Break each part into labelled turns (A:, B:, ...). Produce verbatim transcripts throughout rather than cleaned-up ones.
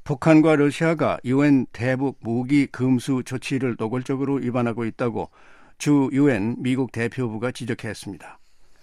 A: 북한과 러시아가 유엔 대북 무기 금수 조치를 노골적으로 위반하고 있다고 주 유엔 미국 대표부가 지적했습니다.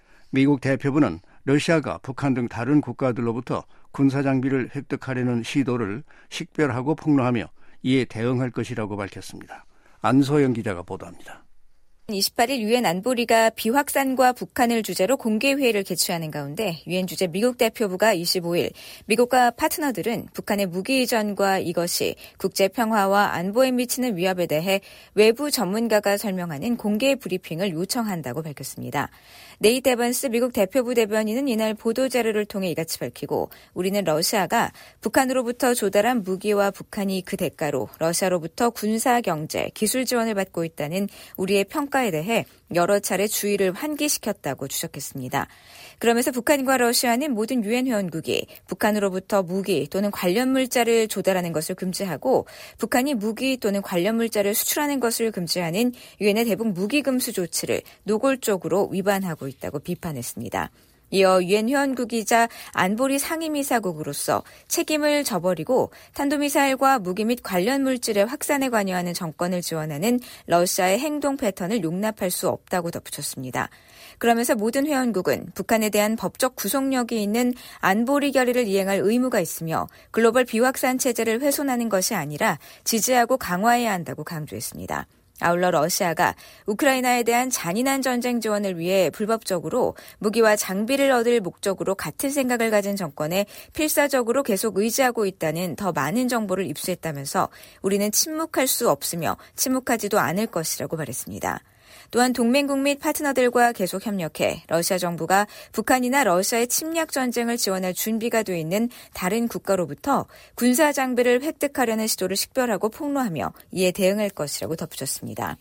A: 미국 대표부는 러시아가 북한 등 다른 국가들로부터 군사장비를 획득하려는 시도를 식별하고 폭로하며 이에 대응할 것이라고 밝혔습니다. 안소영 기자가 보도합니다.
B: 이십팔 일 유엔 안보리가 비확산과 북한을 주제로 공개회의를 개최하는 가운데 유엔 주재 미국 대표부가 이십오 일 미국과 파트너들은 북한의 무기 이전과 이것이 국제평화와 안보에 미치는 위협에 대해 외부 전문가가 설명하는 공개 브리핑을 요청한다고 밝혔습니다. 네이트 에번스 미국 대표부 대변인은 이날 보도자료를 통해 이같이 밝히고 우리는 러시아가 북한으로부터 조달한 무기와 북한이 그 대가로 러시아로부터 군사, 경제, 기술 지원을 받고 있다는 우리의 평가에 대해 여러 차례 주의를 환기시켰다고 주장했습니다. 그러면서 북한과 러시아는 모든 유엔 회원국이 북한으로부터 무기 또는 관련 물자를 조달하는 것을 금지하고 북한이 무기 또는 관련 물자를 수출하는 것을 금지하는 유엔의 대북 무기 금수 조치를 노골적으로 위반하고 있다고 비판했습니다. 이어 유엔 회원국이자 안보리 상임이사국으로서 책임을 져버리고 탄도미사일과 무기 및 관련 물질의 확산에 관여하는 정권을 지원하는 러시아의 행동 패턴을 용납할 수 없다고 덧붙였습니다. 그러면서 모든 회원국은 북한에 대한 법적 구속력이 있는 안보리 결의를 이행할 의무가 있으며 글로벌 비확산 체제를 훼손하는 것이 아니라 지지하고 강화해야 한다고 강조했습니다. 아울러 러시아가 우크라이나에 대한 잔인한 전쟁 지원을 위해 불법적으로 무기와 장비를 얻을 목적으로 같은 생각을 가진 정권에 필사적으로 계속 의지하고 있다는 더 많은 정보를 입수했다면서 우리는 침묵할 수 없으며 침묵하지도 않을 것이라고 말했습니다. 또한 동맹국 및 파트너들과 계속 협력해 러시아 정부가 북한이나 러시아의 침략 전쟁을 지원할 준비가 돼 있는 다른 국가로부터 군사 장비를 획득하려는 시도를 식별하고 폭로하며 이에 대응할 것이라고 덧붙였습니다.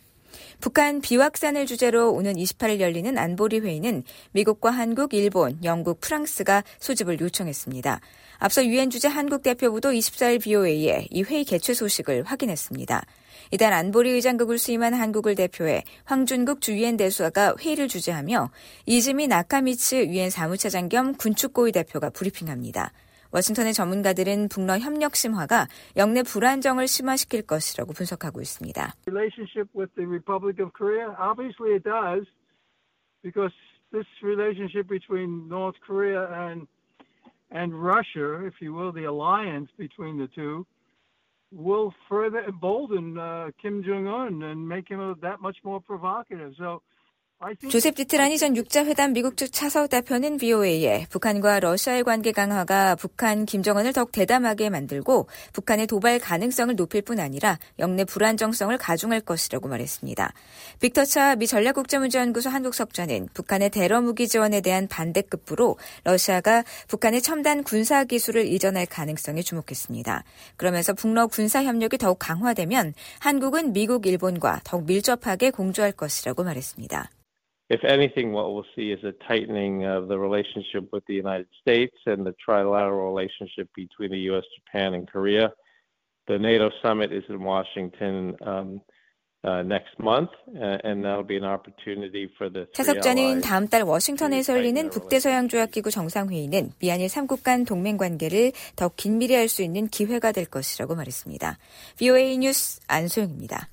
B: 북한 비확산을 주제로 오는 이십팔 일 열리는 안보리 회의는 미국과 한국, 일본, 영국, 프랑스가 소집을 요청했습니다. 앞서 유엔 주재 한국 대표부도 이십사 일 비오에이에 이 회의 개최 소식을 확인했습니다. 이달 안보리 의장국을 수임한 한국을 대표해 황준국 주 유엔 대수가 회의를 주재하며 이즈미 나카미츠 유엔 사무차장 겸 군축고위 대표가 브리핑합니다. 워싱턴의 전문가들은 북러 협력 심화가 영내 불안정을 심화시킬 것이라고 분석하고 있습니다.
C: Relationship with the Republic of Korea? Obviously it does, because this relationship between North Korea and and Russia, if you will, the alliance between the two, will further embolden uh, Kim Jong-un and make him that much more provocative. So
B: 조셉 디트라니 전 육자회담 미국 측 차석 대표는 비오에이에 북한과 러시아의 관계 강화가 북한 김정은을 더욱 대담하게 만들고 북한의 도발 가능성을 높일 뿐 아니라 영내 불안정성을 가중할 것이라고 말했습니다. 빅터 차 미 전략국제문제연구소 한국석좌는 북한의 대러무기 지원에 대한 반대급부로 러시아가 북한의 첨단 군사기술을 이전할 가능성에 주목했습니다. 그러면서 북러 군사협력이 더욱 강화되면 한국은 미국, 일본과 더욱 밀접하게 공조할 것이라고 말했습니다.
D: If anything, what we'll see is a tightening of the relationship with the United States and the trilateral relationship between the U S, Japan, and Korea. The NATO summit is in Washington um, uh, next month, and that'll be an opportunity for the three
B: 차석자는
D: allies.
B: 다음 달 워싱턴에서 열리는 북대서양조약기구 정상회의는 미한일 삼국 간 동맹 관계를 더 긴밀히 할 수 있는 기회가 될 것이라고 말했습니다. 비오에이 뉴스 안소영입니다.